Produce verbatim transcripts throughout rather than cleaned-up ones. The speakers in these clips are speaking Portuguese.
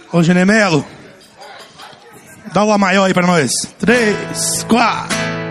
Ô, Genemelo, dá o A maior aí pra nós. Três, quatro.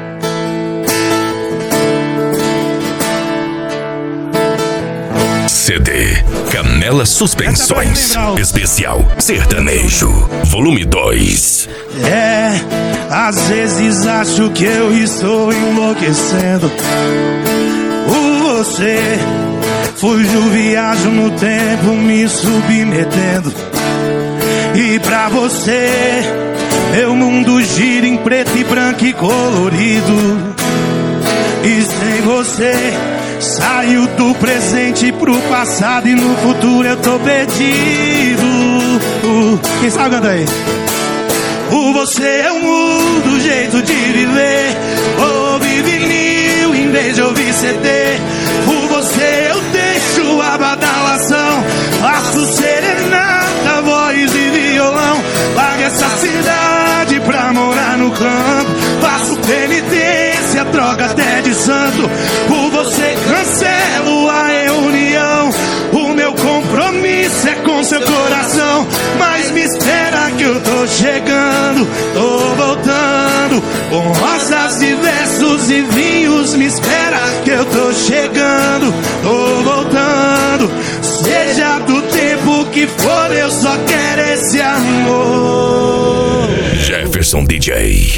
C D Canela Suspensões Especial Sertanejo Volume dois. É, às vezes acho que eu estou enlouquecendo por você. Fujo, viajo no tempo, me submetendo. E pra você, meu mundo gira em preto e branco e colorido. E sem você, saio do presente pro passado e no futuro eu tô perdido. Quem sabe canta aí? Por você eu mudo o jeito de viver. Ouvi vinil em vez de ouvir C D. Por você eu deixo a badalação. Faço serenata, voz e violão. Largo essa cidade pra morar no campo. Faço penitência, troca até de santo. Por você cancelo a reunião. O meu compromisso é com seu coração. Mas me espera que eu tô chegando, tô voltando. Com rosas e versos e vinhos. Me espera que eu tô chegando, tô voltando. Seja do tempo que for, eu só quero esse amor. Jefferson D J.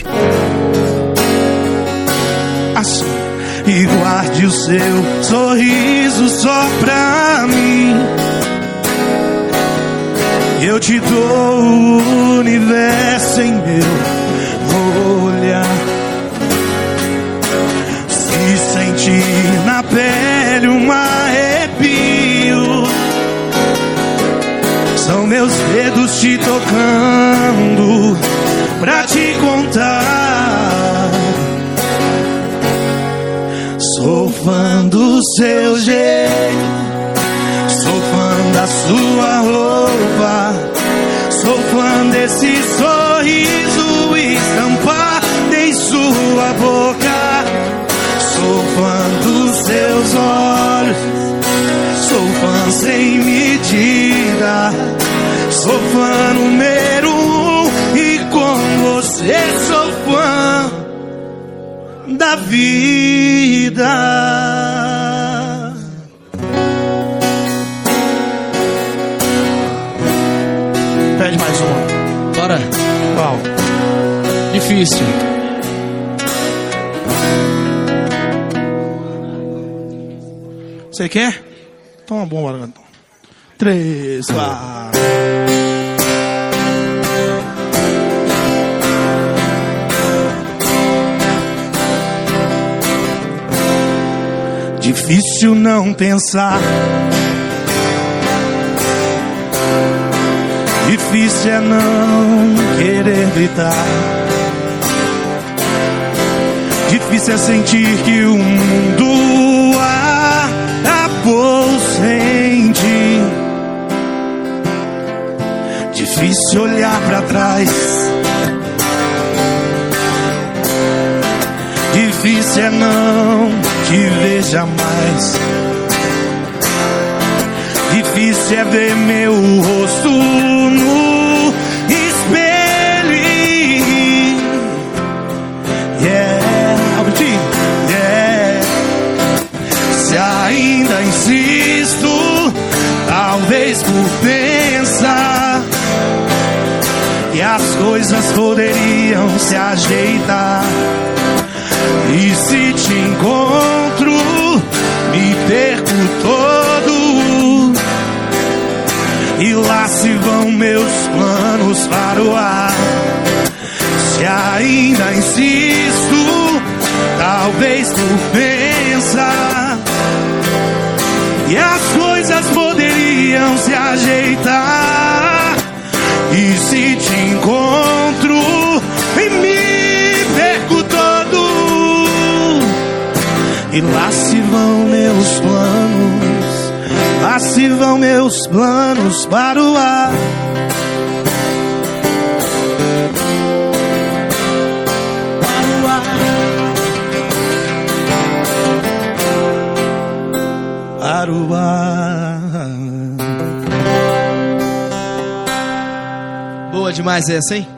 Assim, e guarde o seu sorriso só pra mim. Eu te dou o universo em meu olhar. Se sentir na pele um arrepio, são meus dedos te tocando pra te contar. Sou fã do seu jeito, sou fã da sua roupa, sou fã desse sorriso estampado em sua boca. Sou fã dos seus olhos, sou fã sem medida. Sou fã número um e com você sou fã da vida. Pede mais uma. Bora. Qual? Difícil. Você quer? Toma bom, bora, então. Três, quatro. Difícil não pensar. Difícil é não querer gritar. Difícil é sentir que o mundo acabou sem ti. Difícil olhar pra trás. Difícil é não te ver jamais. Difícil é ver meu rosto no espelho. Yeah, Albertinho, yeah. Se ainda insisto, talvez por pensar que as coisas poderiam se ajeitar. E se te encontro, me perco todo. E lá se vão meus planos para o ar. Se ainda insisto, talvez por pensar que as coisas poderiam se ajeitar. E se te encontro, e me perco todo. E lá se vão meus planos, lá se vão meus planos para o ar. Para o ar. Para o ar. Boa demais essa, hein?